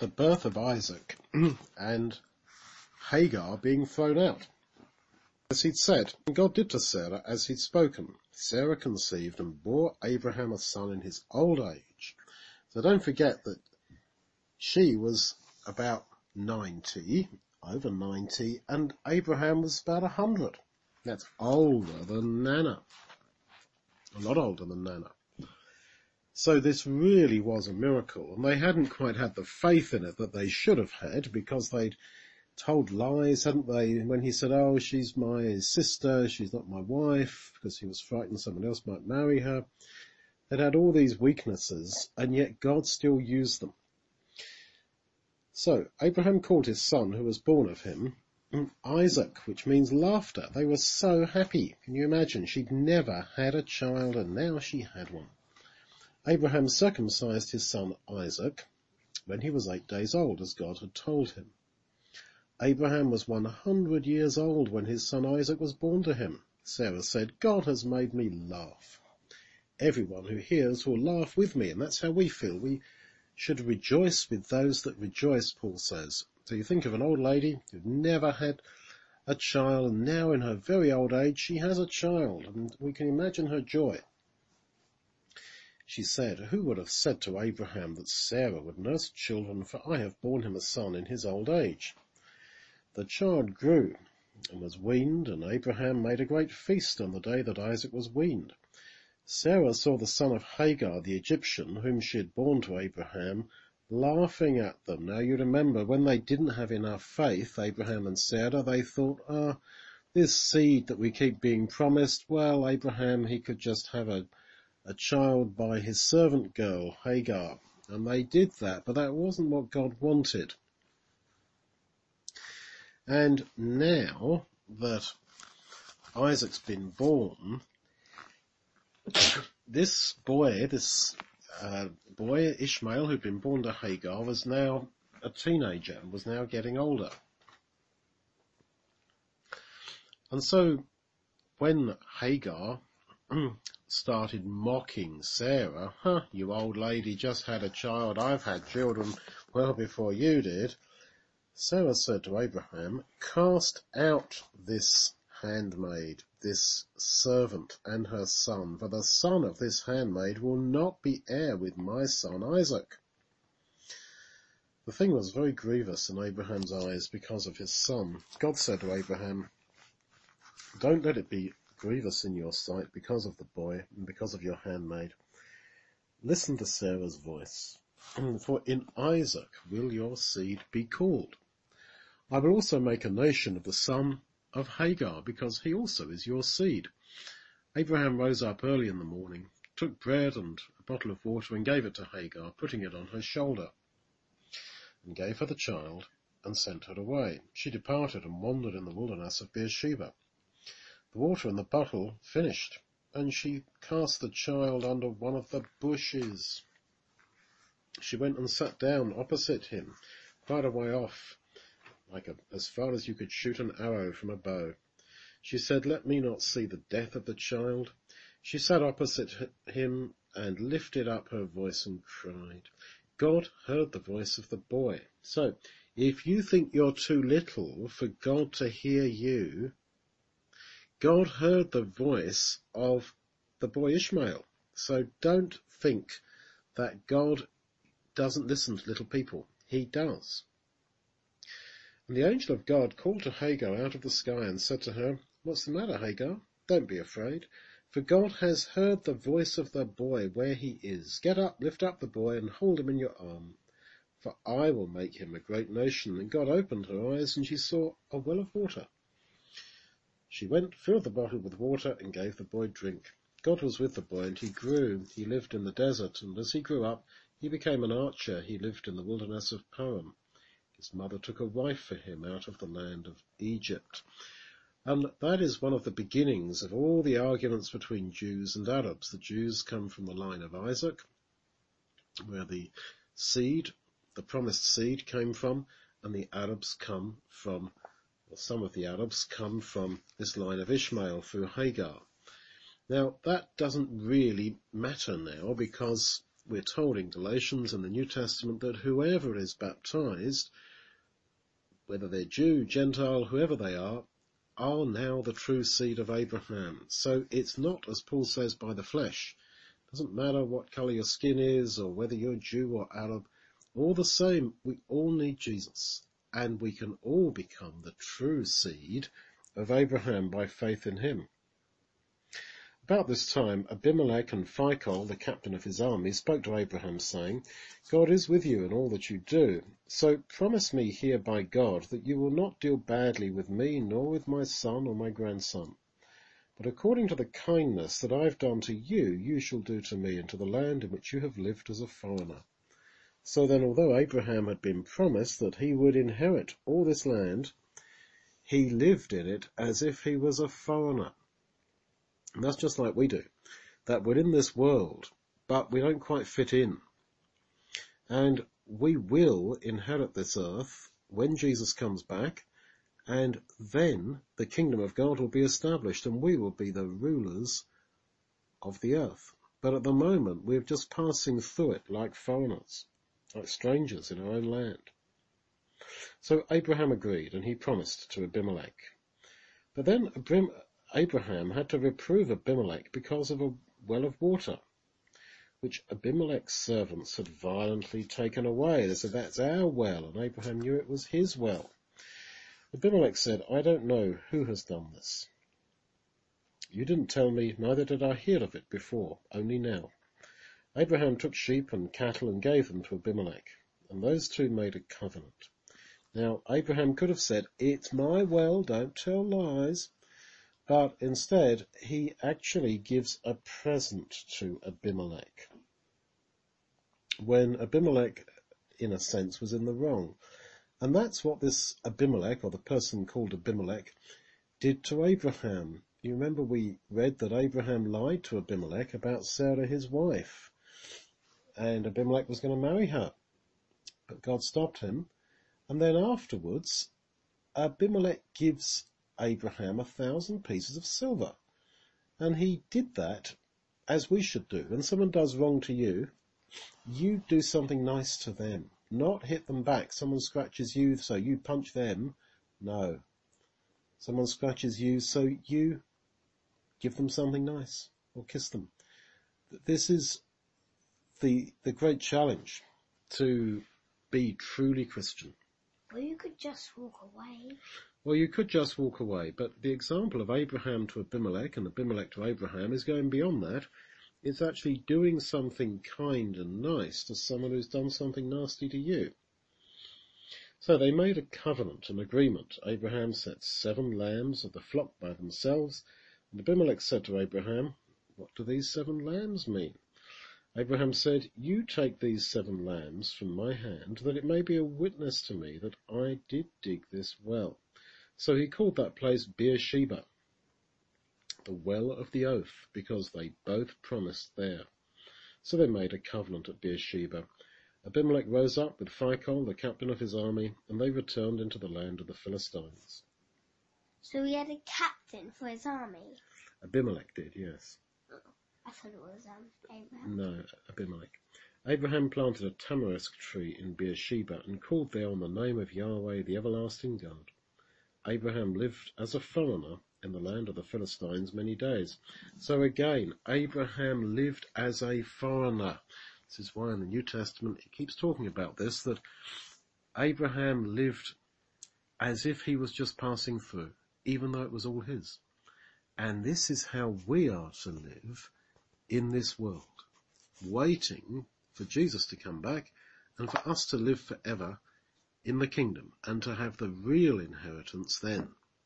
the birth of Isaac and Hagar being thrown out. As he'd said, God did to Sarah as he'd spoken. Sarah conceived and bore Abraham a son in his old age. So don't forget that she was about 90, over 90, and Abraham was about 100. That's older than Nana. A lot older than Nana. So this really was a miracle, and they hadn't quite had the faith in it that they should have had, because they'd told lies, hadn't they? When he said, oh, she's my sister, she's not my wife, because he was frightened someone else might marry her. They'd had all these weaknesses, and yet God still used them. So Abraham called his son, who was born of him, Isaac, which means laughter. They were so happy. Can you imagine? She'd never had a child, and now she had one. Abraham circumcised his son Isaac when he was 8 days old, as God had told him. Abraham was 100 years old when his son Isaac was born to him. Sarah said, God has made me laugh. Everyone who hears will laugh with me, and that's how we feel. We should rejoice with those that rejoice, Paul says. So you think of an old lady who'd never had a child, and now in her very old age she has a child, and we can imagine her joy. She said, who would have said to Abraham that Sarah would nurse children, for I have borne him a son in his old age. The child grew and was weaned, and Abraham made a great feast on the day that Isaac was weaned. Sarah saw the son of Hagar, the Egyptian, whom she had borne to Abraham, laughing at them. Now you remember, when they didn't have enough faith, Abraham and Sarah, they thought, this seed that we keep being promised, well, Abraham, he could just have a child by his servant girl, Hagar. And they did that, but that wasn't what God wanted. And now that Isaac's been born, this boy Ishmael, who'd been born to Hagar, was now a teenager and was now getting older. And so when Hagar started mocking Sarah, you old lady just had a child, I've had children well before you did, Sarah said to Abraham, cast out this handmaid, this servant, and her son, for the son of this handmaid will not be heir with my son Isaac. The thing was very grievous in Abraham's eyes because of his son. God said to Abraham, don't let it be grievous in your sight because of the boy and because of your handmaid. Listen to Sarah's voice, for in Isaac will your seed be called. I will also make a nation of the son of Hagar, because he also is your seed. Abraham rose up early in the morning, took bread and a bottle of water, and gave it to Hagar, putting it on her shoulder, and gave her the child, and sent her away. She departed and wandered in the wilderness of Beersheba. The water in the bottle finished, and she cast the child under one of the bushes. She went and sat down opposite him, quite a way off, as far as you could shoot an arrow from a bow. She said, let me not see the death of the child. She sat opposite him and lifted up her voice and cried. God heard the voice of the boy. So, if you think you're too little for God to hear you, God heard the voice of the boy Ishmael. So don't think that God doesn't listen to little people. He does. And the angel of God called to Hagar out of the sky and said to her, what's the matter, Hagar? Don't be afraid, for God has heard the voice of the boy where he is. Get up, lift up the boy, and hold him in your arm, for I will make him a great nation. And God opened her eyes, and she saw a well of water. She went, filled the bottle with water, and gave the boy drink. God was with the boy, and he grew. He lived in the desert, and as he grew up, he became an archer. He lived in the wilderness of Paran. His mother took a wife for him out of the land of Egypt. And that is one of the beginnings of all the arguments between Jews and Arabs. The Jews come from the line of Isaac, where the seed, the promised seed, came from, and the Arabs come from, or some of the Arabs come from this line of Ishmael through Hagar. Now, that doesn't really matter now, because we're told in Galatians in the New Testament that whoever is baptized, whether they're Jew, Gentile, whoever they are now the true seed of Abraham. So it's not, as Paul says, by the flesh. It doesn't matter what colour your skin is or whether you're Jew or Arab. All the same, we all need Jesus, and we can all become the true seed of Abraham by faith in him. About this time, Abimelech and Phicol, the captain of his army, spoke to Abraham, saying, God is with you in all that you do. So promise me here by God that you will not deal badly with me, nor with my son or my grandson. But according to the kindness that I have done to you, you shall do to me and to the land in which you have lived as a foreigner. So then, although Abraham had been promised that he would inherit all this land, he lived in it as if he was a foreigner. And that's just like we do, that we're in this world, but we don't quite fit in. And we will inherit this earth when Jesus comes back, and then the kingdom of God will be established, and we will be the rulers of the earth. But at the moment, we're just passing through it like foreigners, like strangers in our own land. So Abraham agreed, and he promised to Abimelech. But then Abraham had to reprove Abimelech because of a well of water, which Abimelech's servants had violently taken away. They said, that's our well, and Abraham knew it was his well. Abimelech said, I don't know who has done this. You didn't tell me, neither did I hear of it before, only now. Abraham took sheep and cattle and gave them to Abimelech, and those two made a covenant. Now, Abraham could have said, it's my well, don't tell lies. But instead, he actually gives a present to Abimelech, when Abimelech, in a sense, was in the wrong. And that's what this Abimelech, or the person called Abimelech, did to Abraham. You remember we read that Abraham lied to Abimelech about Sarah, his wife, and Abimelech was going to marry her. But God stopped him, and then afterwards, Abimelech gives Abraham 1,000 pieces of silver. And he did that as we should do. When someone does wrong to you, you do something nice to them, not hit them back. Someone scratches you, so you punch them. No. Someone scratches you, so you give them something nice or kiss them. This is the great challenge to be truly Christian. Well, you could just walk away. Well, you could just walk away, but the example of Abraham to Abimelech and Abimelech to Abraham is going beyond that. It's actually doing something kind and nice to someone who's done something nasty to you. So they made a covenant, an agreement. Abraham set 7 lambs of the flock by themselves, and Abimelech said to Abraham, what do these 7 lambs mean? Abraham said, you take these 7 lambs from my hand, that it may be a witness to me that I did dig this well. So he called that place Beersheba, the well of the oath, because they both promised there. So they made a covenant at Beersheba. Abimelech rose up with Phicol, the captain of his army, and they returned into the land of the Philistines. So he had a captain for his army? Abimelech did, yes. I thought it was Abraham. No, Abimelech. Abraham planted a tamarisk tree in Beersheba and called there on the name of Yahweh, the everlasting God. Abraham lived as a foreigner in the land of the Philistines many days. So again, Abraham lived as a foreigner. This is why in the New Testament it keeps talking about this, that Abraham lived as if he was just passing through, even though it was all his. And this is how we are to live in this world, waiting for Jesus to come back and for us to live forever in the kingdom and to have the real inheritance then.